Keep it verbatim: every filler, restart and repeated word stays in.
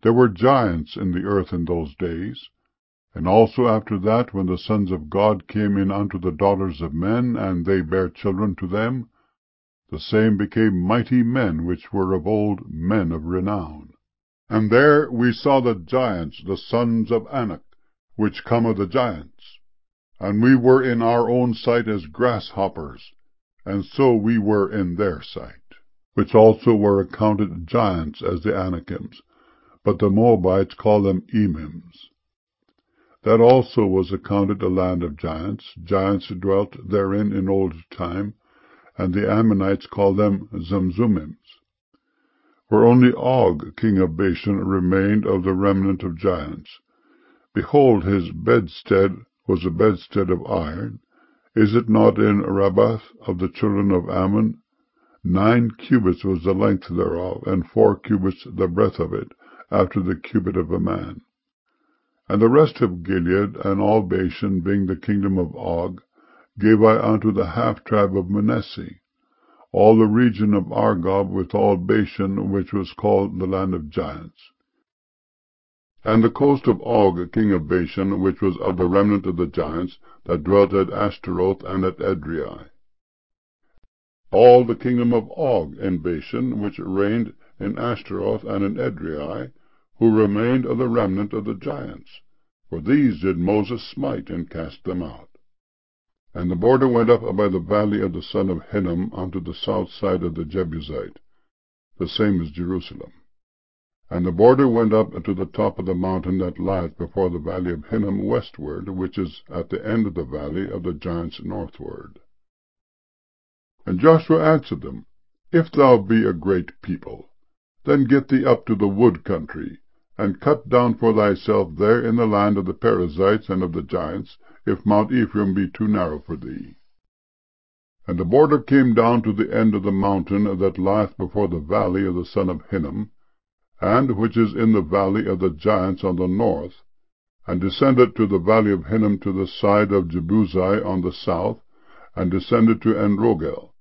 There were giants in the earth in those days. And also after that, when the sons of God came in unto the daughters of men, and they bare children to them, the same became mighty men, which were of old men of renown. And there we saw the giants, the sons of Anak, which come of the giants. And we were in our own sight as grasshoppers, and so we were in their sight, which also were accounted giants as the Anakims, but the Moabites call them Emims. That also was accounted a land of giants. Giants dwelt therein in old time, and the Ammonites call them Zamzummims. For only Og, king of Bashan, remained of the remnant of giants. Behold, his bedstead was a bedstead of iron. Is it not in Rabbath of the children of Ammon? Nine cubits was the length thereof, and four cubits the breadth of it, after the cubit of a man. And the rest of Gilead, and all Bashan, being the kingdom of Og, gave I unto the half tribe of Manasseh, all the region of Argob, with all Bashan, which was called the land of giants. And the coast of Og, king of Bashan, which was of the remnant of the giants, that dwelt at Ashtaroth and at Edrei. All the kingdom of Og in Bashan, which reigned in Ashtaroth and in Edrei, who remained of the remnant of the giants. For these did Moses smite, and cast them out. And the border went up by the valley of the son of Hinnom unto the south side of the Jebusite, the same as Jerusalem. And the border went up to the top of the mountain that lieth before the valley of Hinnom westward, which is at the end of the valley of the giants northward. And Joshua answered them, If thou be a great people, then get thee up to the wood country, and cut down for thyself there in the land of the Perizzites and of the giants, if Mount Ephraim be too narrow for thee. And the border came down to the end of the mountain that lieth before the valley of the son of Hinnom, and which is in the valley of the giants on the north, and descended to the valley of Hinnom to the side of Jebusi on the south, and descended to Enrogel.